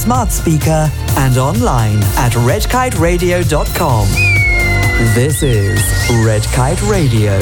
smart speaker and online at redkiteradio.com. This is Red Kite Radio.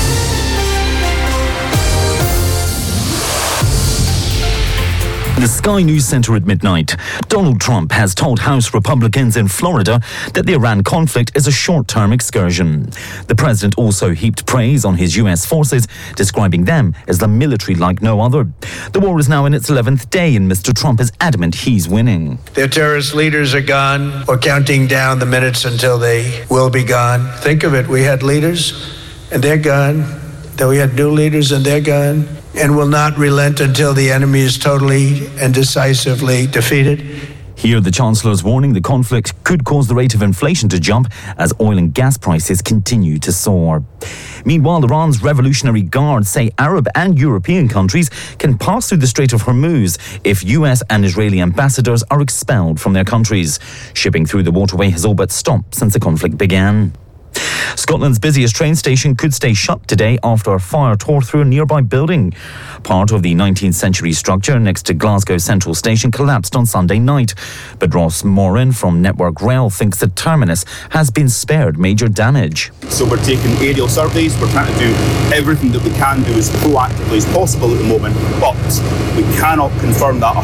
The Sky News Center at midnight. Donald Trump has told House Republicans in Florida that the Iran conflict is a short-term excursion. The president also heaped praise on his U.S. forces, describing them as the military like no other. The war is now in its 11th day, and Mr. Trump is adamant he's winning. Their terrorist leaders are gone, or counting down the minutes until they will be gone. Think of it, we had leaders, and they're gone. Then we had new leaders, and they're gone. And will not relent until the enemy is totally and decisively defeated. Here, the Chancellor's warning the conflict could cause the rate of inflation to jump as oil and gas prices continue to soar. Meanwhile, Iran's Revolutionary Guard say Arab and European countries can pass through the Strait of Hormuz if US and Israeli ambassadors are expelled from their countries. Shipping through the waterway has all but stopped since the conflict began. Scotland's busiest train station could stay shut today after a fire tore through a nearby building. Part of the 19th century structure next to Glasgow Central Station collapsed on Sunday night. But Ross Moran from Network Rail thinks the terminus has been spared major damage. So we're taking aerial surveys, we're trying to do everything that we can do as proactively as possible at the moment, but we cannot confirm that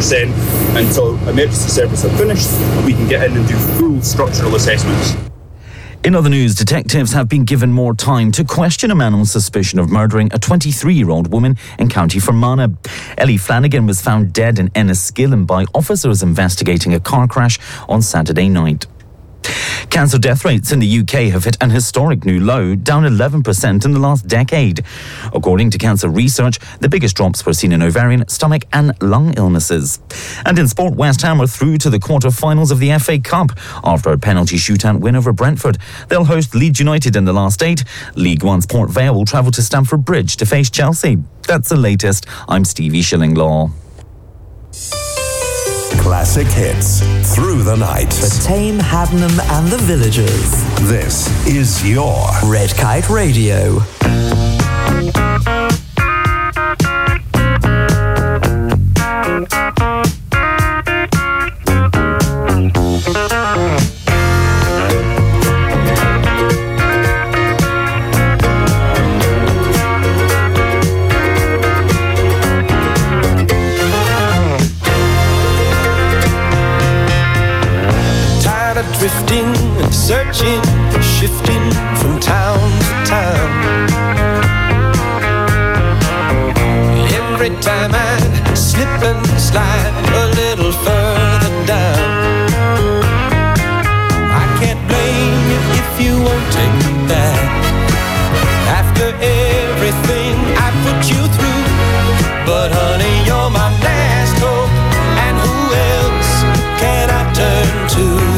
100% until emergency services are finished and we can get in and do full structural assessments. In other news, detectives have been given more time to question a man on suspicion of murdering a 23-year-old woman in County Fermanagh. Ellie Flanagan was found dead in Enniskillen by officers investigating a car crash on Saturday night. Cancer death rates in the UK have hit an historic new low, down 11% in the last decade. According to cancer research, the biggest drops were seen in ovarian, stomach and lung illnesses. And in sport, West Ham are through to the quarter-finals of the FA Cup after a penalty shootout win over Brentford. They'll host Leeds United in the last 8. League One's Port Vale will travel to Stamford Bridge to face Chelsea. That's the latest. I'm Stevie Shillinglaw. Classic hits through the night. For Tame, Haddenham and the Villagers. This is your Red Kite Radio. Drifting and searching, shifting from town to town. Every time I slip and slide a little further down. I can't blame you if you won't take me back. After everything I put you through, but honey, you're my last hope, and who else can I turn to?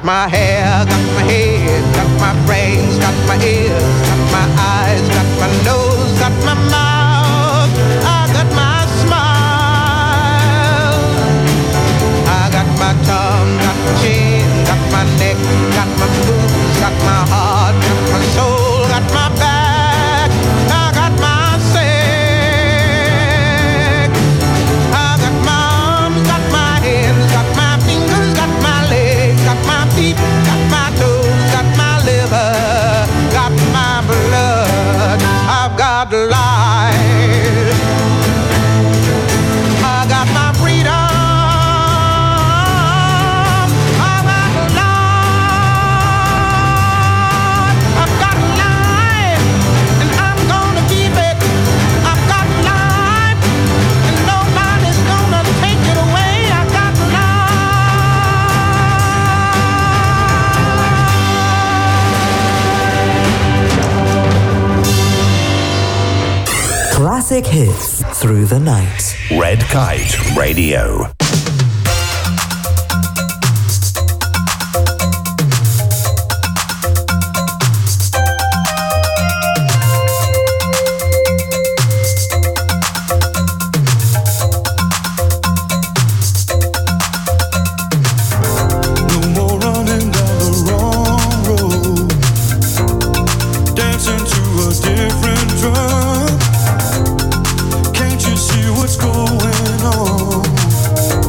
my hair, got my head, got my brains, got my ears, got my eyes, got my nose, got my mouth, I got my smile. I got my tongue, got my chin, got my neck, got my boobs, got my heart, got my soul, got my back, I got my sex. I got my arms, got my hands, got my fingers, got my legs, got my feet, got my toes, got my liver, got my blood. I've got life. I got my freedom. Classic hits through the night. Red Kite Radio. What's going on?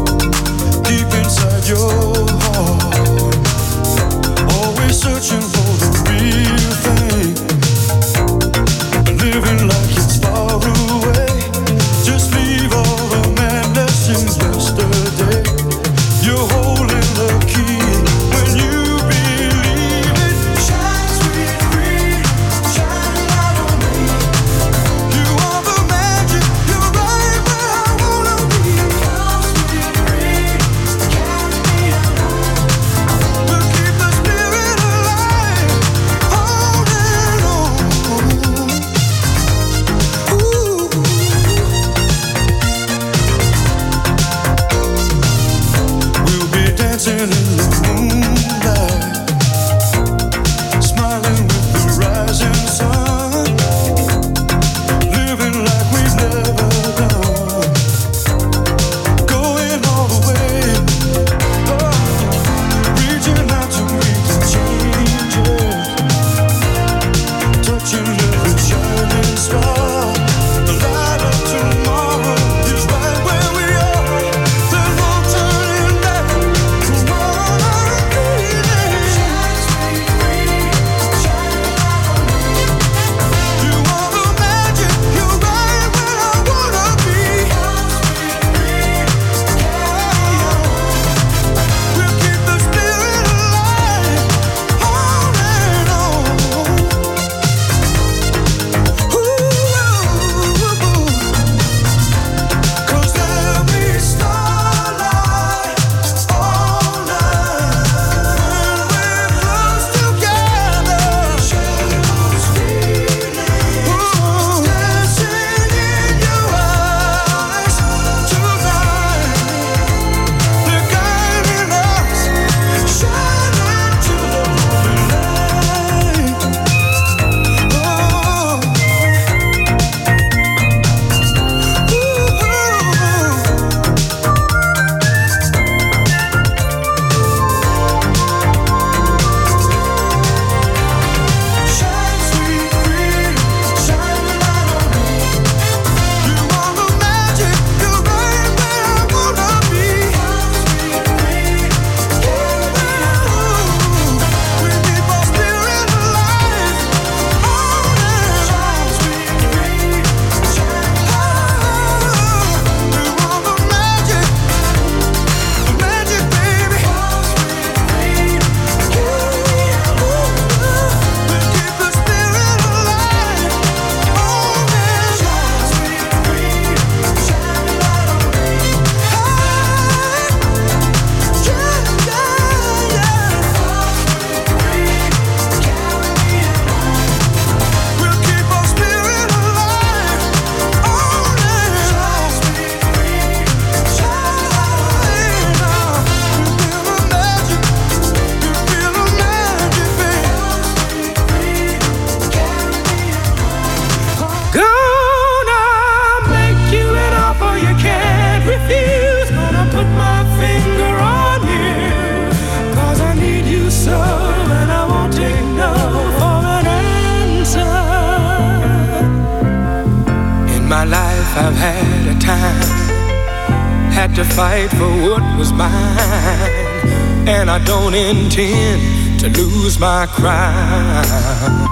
had to fight for what was mine, and I don't intend to lose my crown.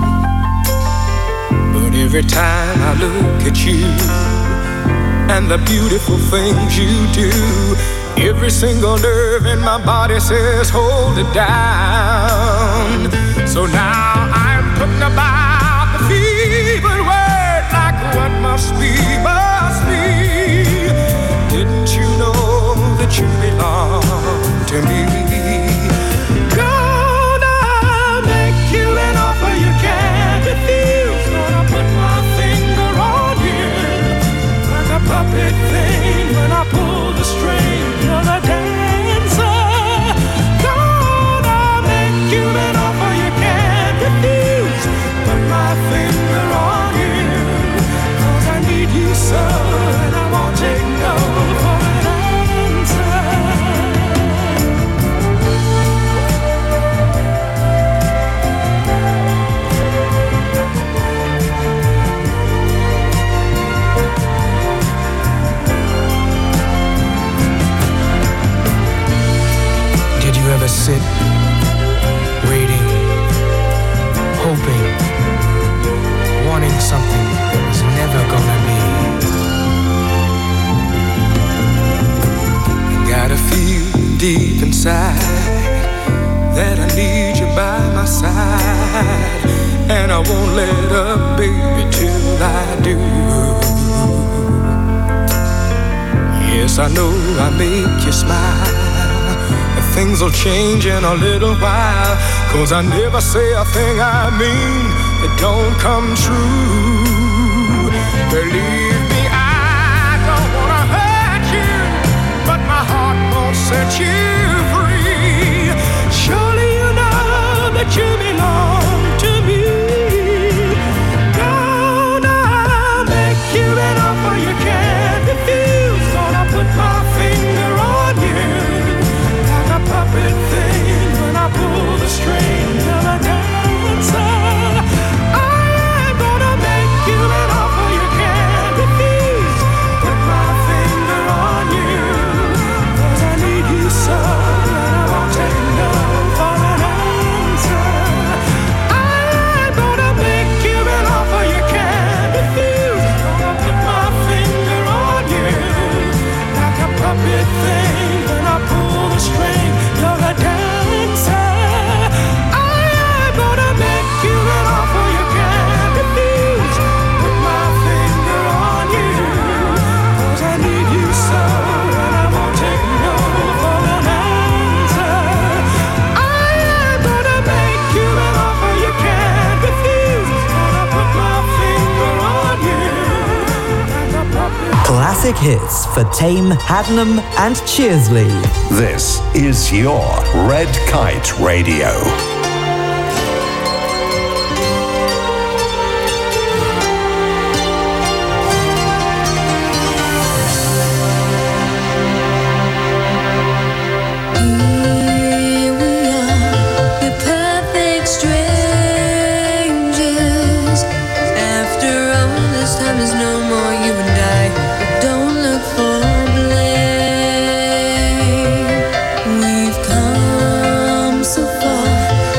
But every time I look at you and the beautiful things you do, every single nerve in my body says hold it down. So now I'm putting about the fevered word like what must be, must be. Didn't you know that you belong to me? Gonna make you an offer you can't refuse. Gonna put my finger on you like a puppet thing when I pull the string. You're the dancer. Gonna make you an offer you can't refuse. Put my finger on you, 'cause I need you so, and I won't take no for an answer. Did you ever sit, waiting, hoping, wanting something that was never gonna be? You gotta feel deep inside that I need you by my side, and I won't let up, baby, till I do. Yes, I know I make you smile. Things will change in a little while, 'cause I never say a thing I mean that don't come true. Believe me, I don't wanna hurt you, but my heart won't set you free. Surely you know that you belong to me. Gonna make you an offer you can't refuse. Gonna put my finger on you, puppet thing when I pull the string of a dancer. I'm gonna make you an offer you can't refuse. Put my finger on you, 'cause I need you so, and I won't take no for an answer. I'm gonna make you an offer you can't refuse. Gonna put my finger on you like a puppet thing when I pull the string. You're a dancer. I'm gonna make you an offer you can't refuse. Put my finger on you, 'cause I need you so, and I won't take no for an answer. I'm gonna make you an offer you can't refuse. Gonna put my finger on you like a puppet. Classic hits for Tame, Hadnam and Cheersley. This is your Red Kite Radio. Here we are, the perfect strangers. After all this time, there's no more you and I. Don't look for blame. We've come so far.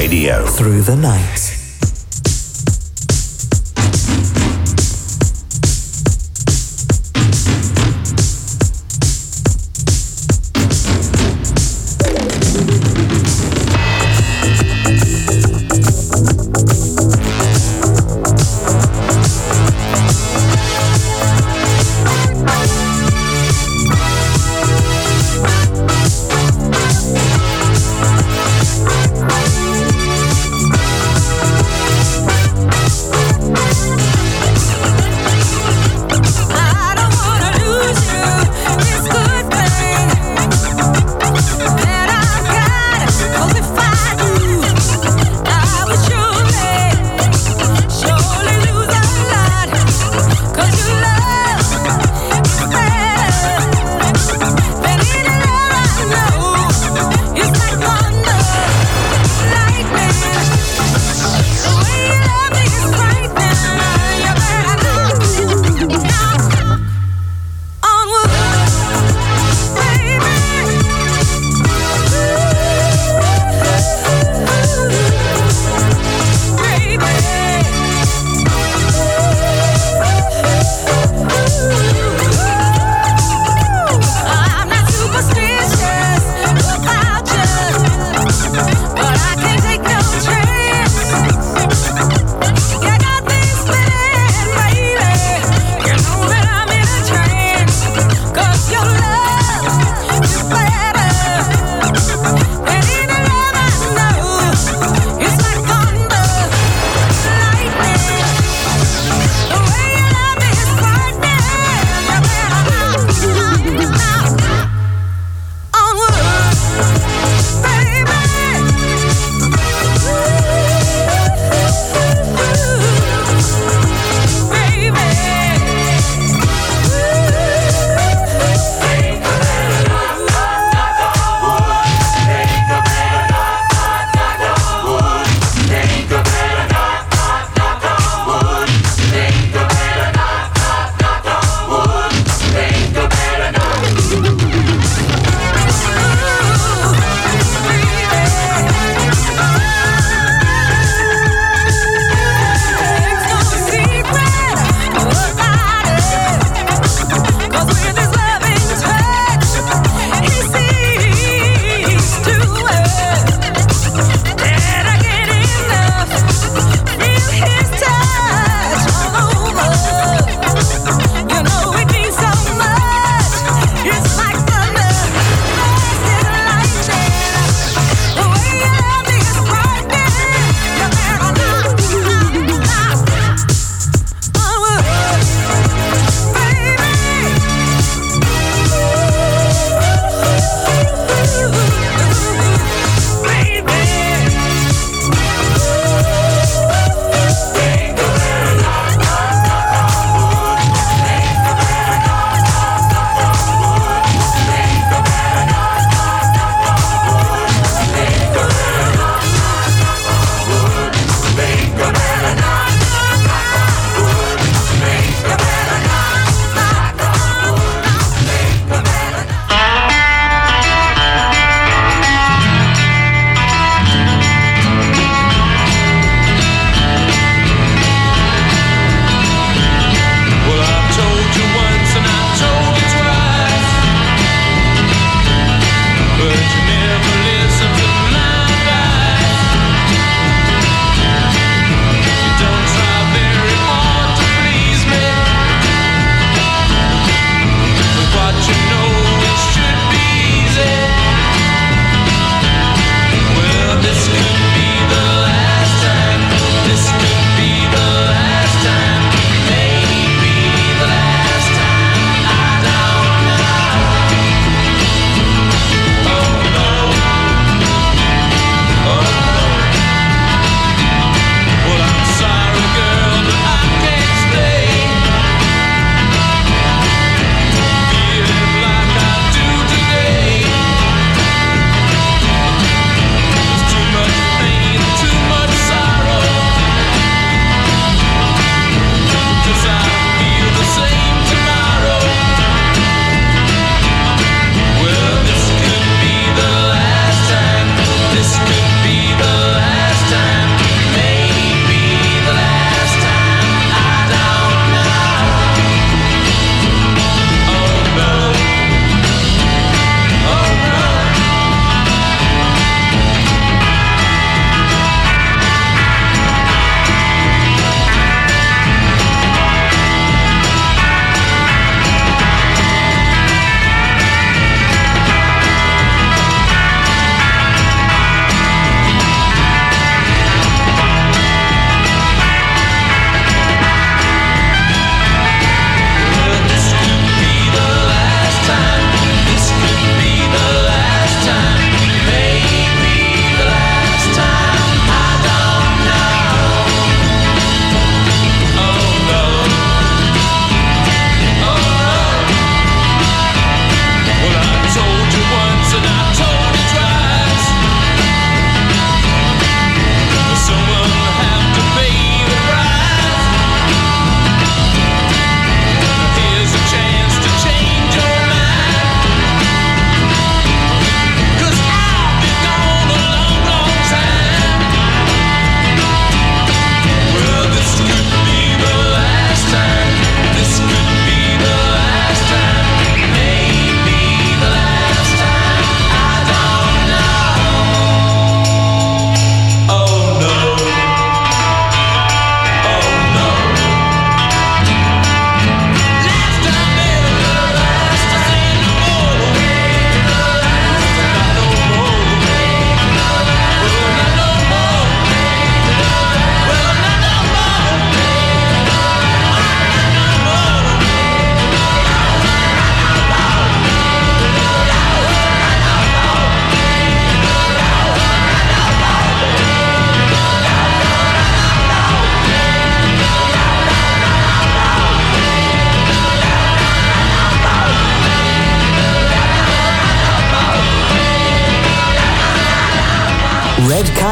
Radio. Through the night.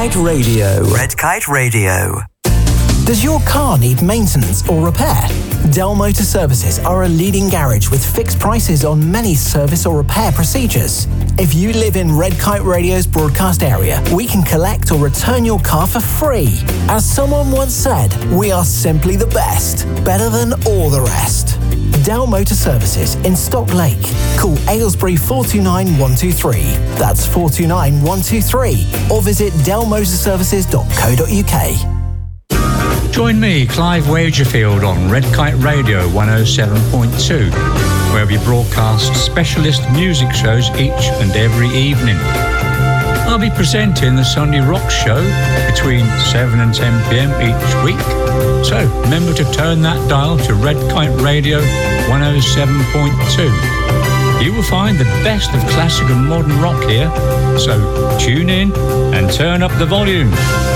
Kite Radio. Red Kite Radio. Does your car need maintenance or repair? Dell Motor Services are a leading garage with fixed prices on many service or repair procedures. If you live in Red Kite Radio's broadcast area, we can collect or return your car for free. As someone once said, we are simply the best, better than all the rest. Dell Motor Services in Stock Lake. Call Aylesbury 429 123. That's 429 123. Or visit dellmotorservices.co.uk. Join me, Clive Wagerfield, on Red Kite Radio 107.2, where we broadcast specialist music shows each and every evening. I'll be presenting the Sunday Rock Show between 7 and 10 p.m. each week. So remember to turn that dial to Red Kite Radio 107.2. You will find the best of classic and modern rock here. So tune in and turn up the volume.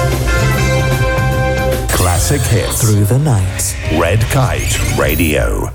Classic hits Through the night. Red Kite Radio.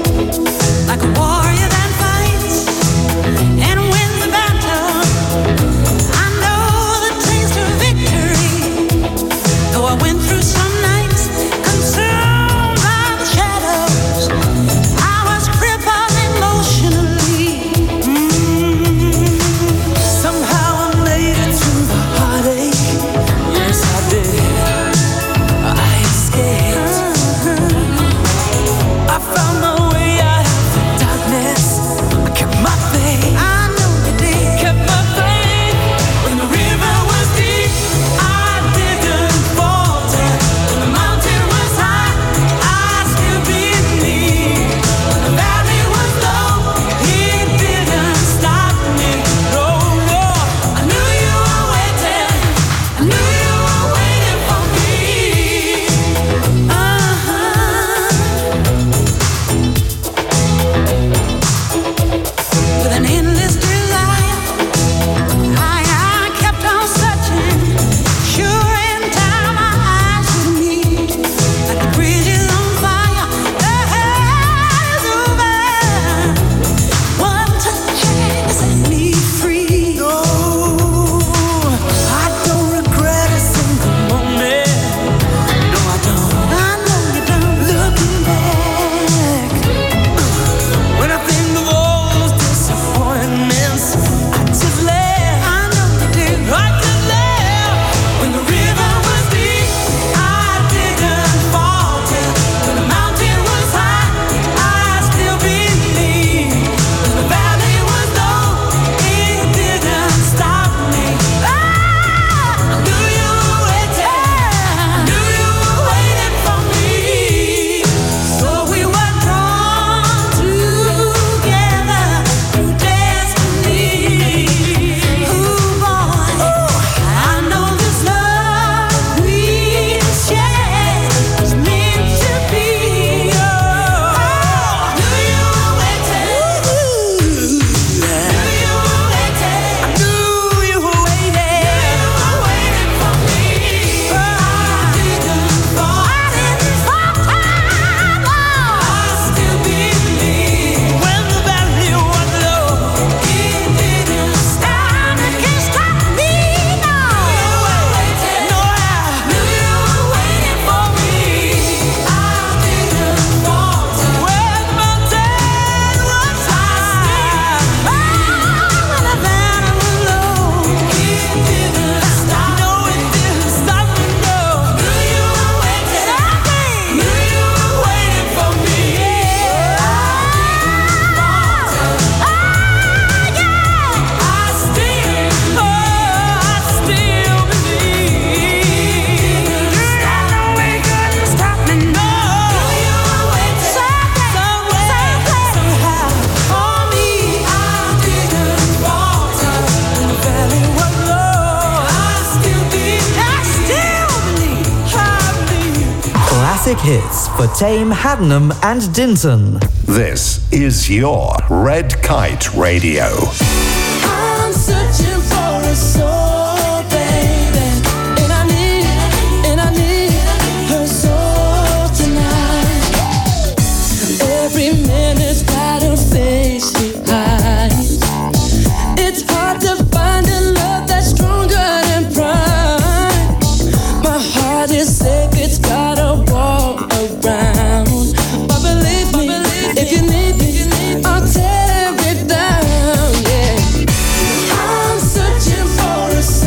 Like a warrior that fights and wins the battle. classic hits for Tame, Haddenham and Dinton. This is your Red Kite Radio. I'm searching for a soul, baby, and I need her soul tonight. Every minute's got a face to hide. It's hard to find a love that's stronger than pride. My heart is safe, it's got a wall around. But believe me, if you need me, I'll tear it down, yeah. I'm searching for a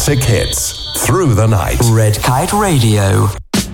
classic hits through the night. Red Kite Radio.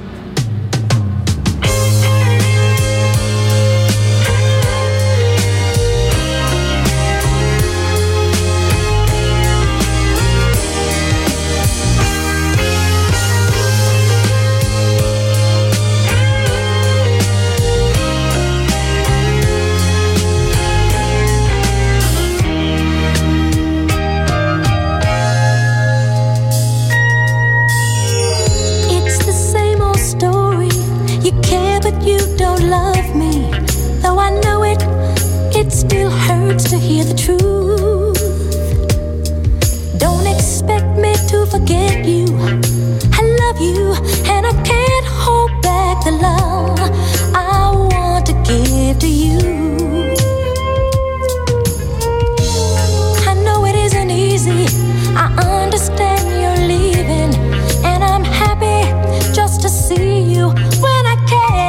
To hear the truth, don't expect me to forget you. I love you and I can't hold back the love I want to give to you. I know it isn't easy, I understand you're leaving, and I'm happy just to see you when I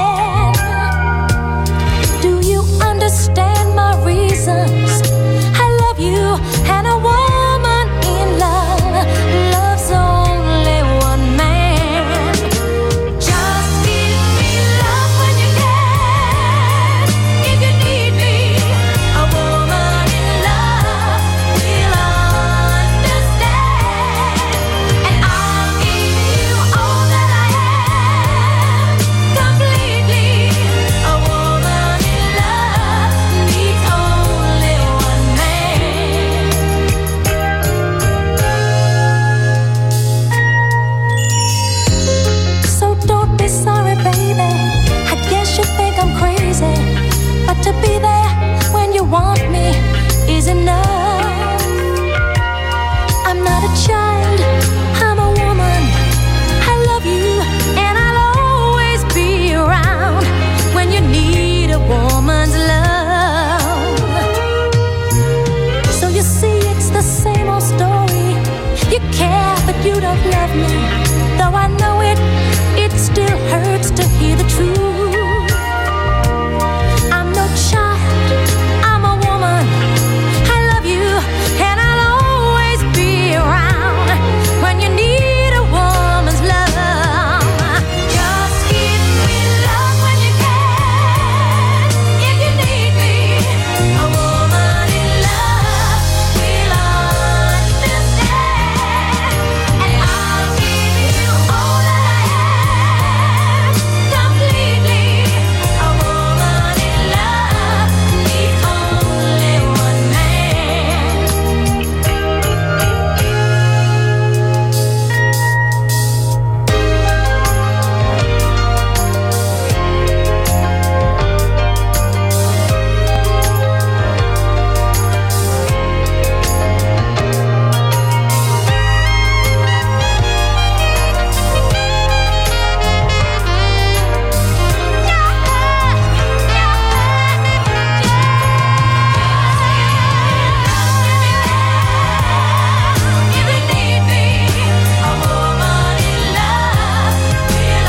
can. Do you understand my reasons? And a woman in love loves only one man. Just give me love when you can. If you need me, a woman in love will understand. And I'll give you all that I am, completely. A woman in love needs only one man. So don't be sorry, baby. I guess you think I'm crazy, but to be there when you want me is enough. I'm not a child, I'm a woman. I love you and I'll always be around when you need a woman's love. So you see, it's the same old story. You care, but you don't love me. Though I know it, it still hurts to hear the truth. I'm no child, I'm a woman. I love you and I'll always be around when you need a woman's love. Just give me love when you can. If you need me, a woman in love will understand. And I'll give you all that I am, completely. A woman in love needs only one man. If you need me, a woman in love will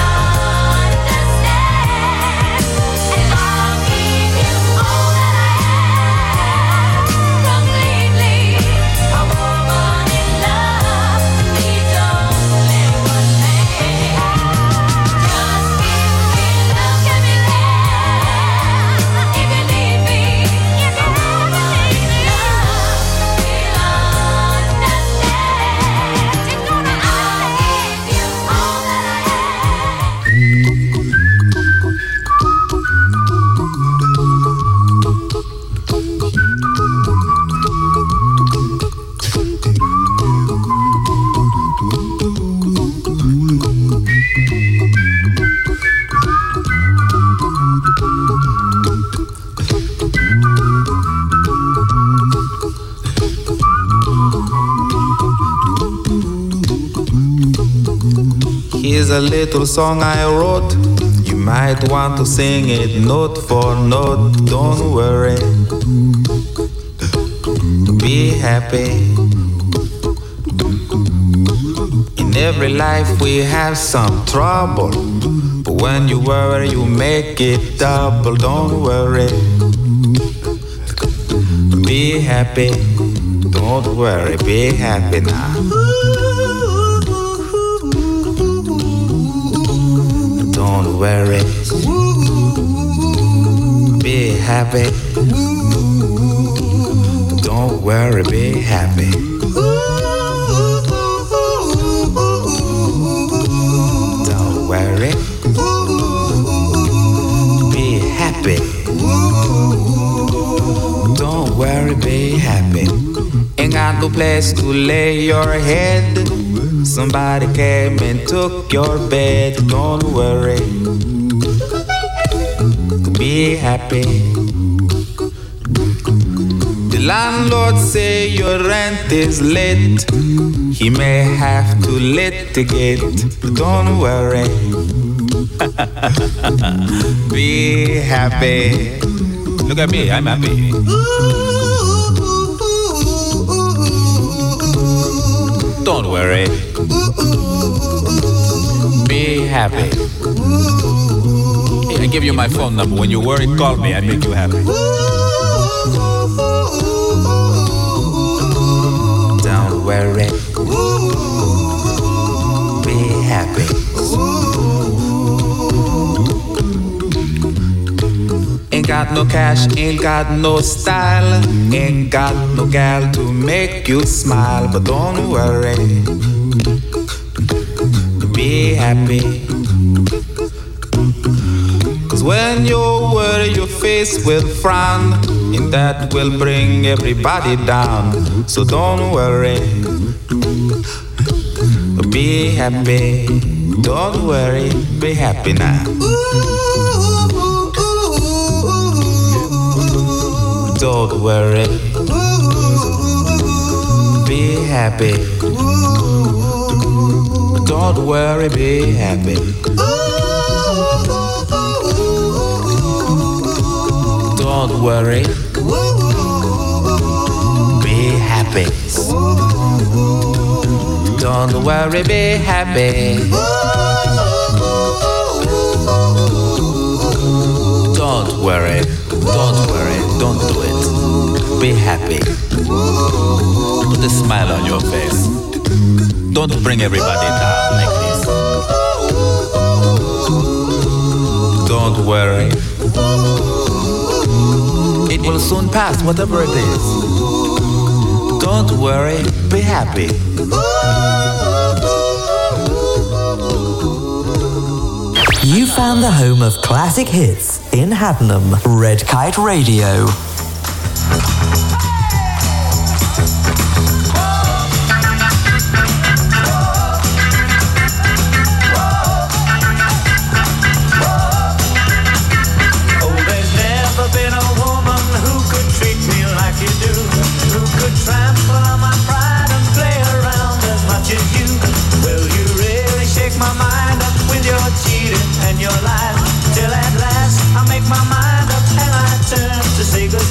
understand. And I'll give you all that I am, completely. A woman in love needs only one man. Just give me love, give me there. If you need me, a woman in love will understand. I'll give you all that I Here's a little song I wrote. You might want to sing it note for note. Don't worry, be happy. In every life we have some trouble, but when you worry you make it double. Don't worry, be happy. Don't worry, be happy now. Don't worry, be happy. Don't worry, be happy. Don't worry, be happy. Don't worry, be happy. Ain't got no place to lay your head. Somebody came and took your bed. Don't worry, be happy. The landlord say your rent is late. He may have to litigate. Don't worry, be happy. Look at me, I'm happy. Don't worry, be happy. Hey, I give you my phone number. When you're worried, call me. I make you happy. Don't worry, be happy. Ain't got no cash, ain't got no style, ain't got no gal to make you smile. But don't worry, be happy. Cause when you worry, your face will frown, and that will bring everybody down. So don't worry, be happy. Don't worry, be happy now. Don't worry, be happy. Don't worry, be happy. Don't worry, be happy. Don't worry, be happy. Don't worry, don't do it. Be happy. Put a smile on your face. Don't bring everybody down like this. Don't worry. It will soon pass, whatever it is. Don't worry, be happy. You found the home of classic hits in Haddenham. Red Kite Radio. Your life till at last I make my mind up and I turn to say goodbye.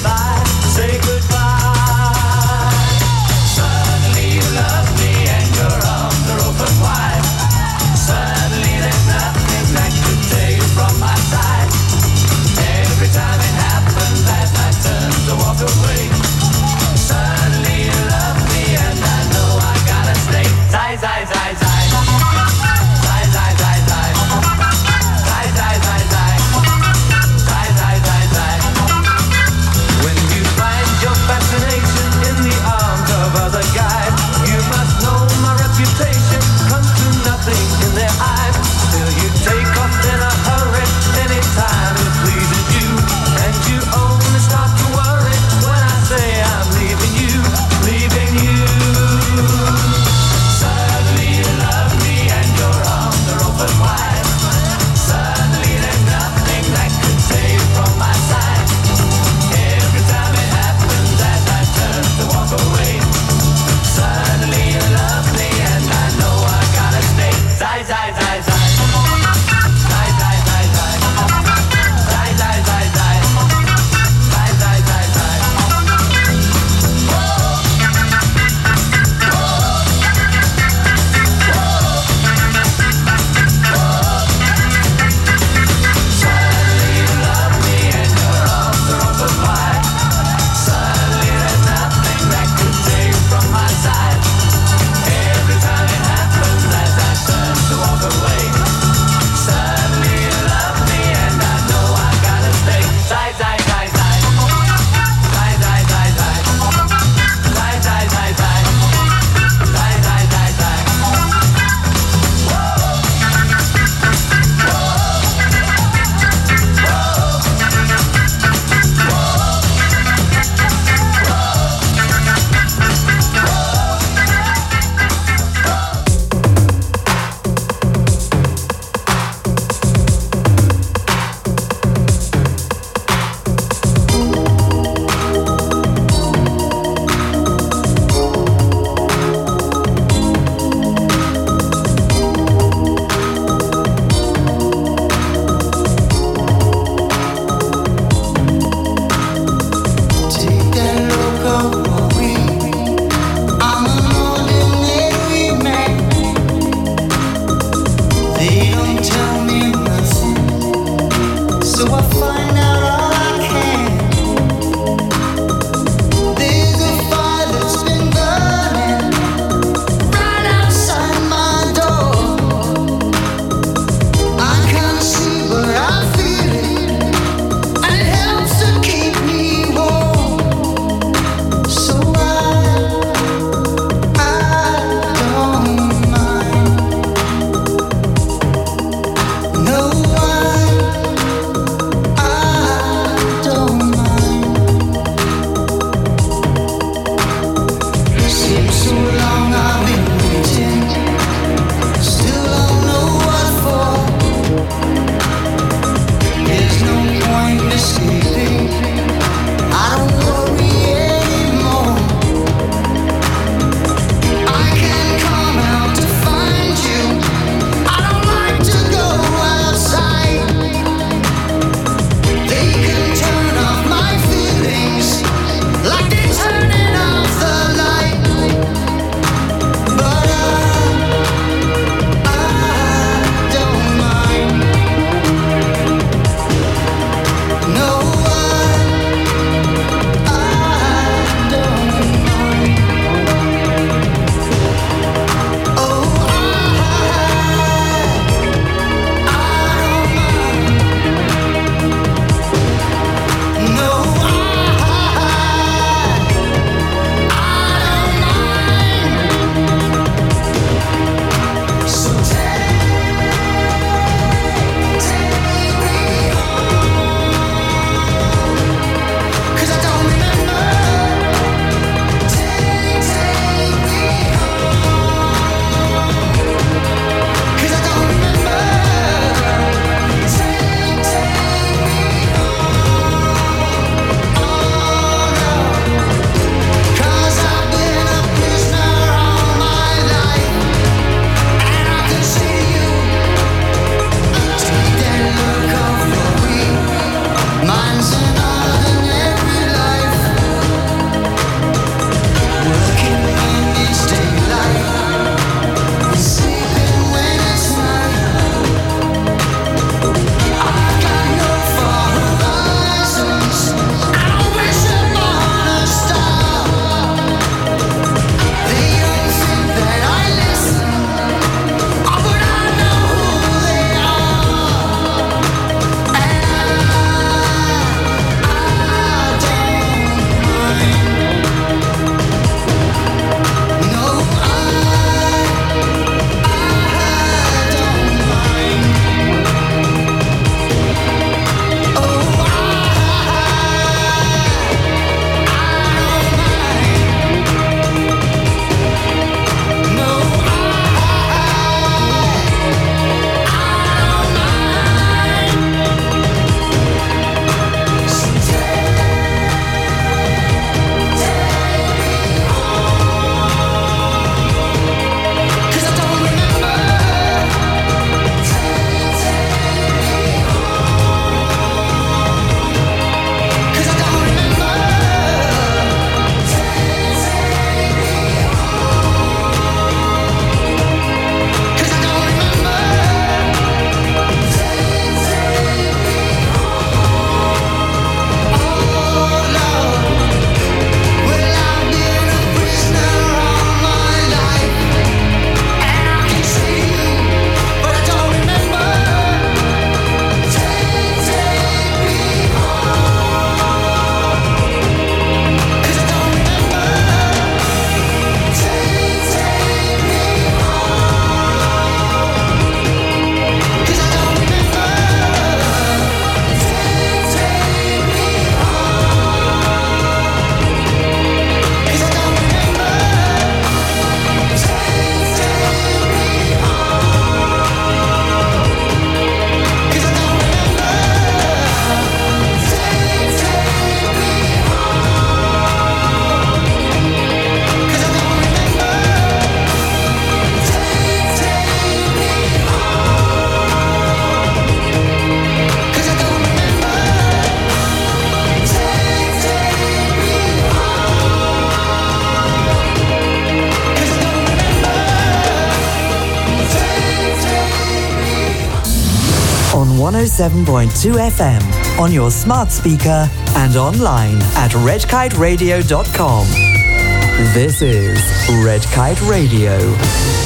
107.2 FM on your smart speaker and online at redkiteradio.com. This is Red Kite Radio.